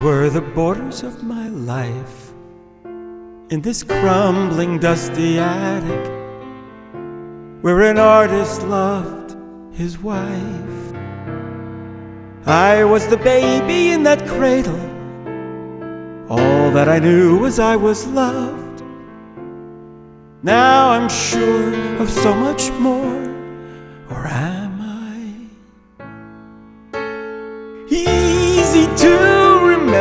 Were the borders of my life in this crumbling, dusty attic, where an artist loved his wife. I was the baby in that cradle. All that I knew was I was loved. Now I'm sure of so much more, or am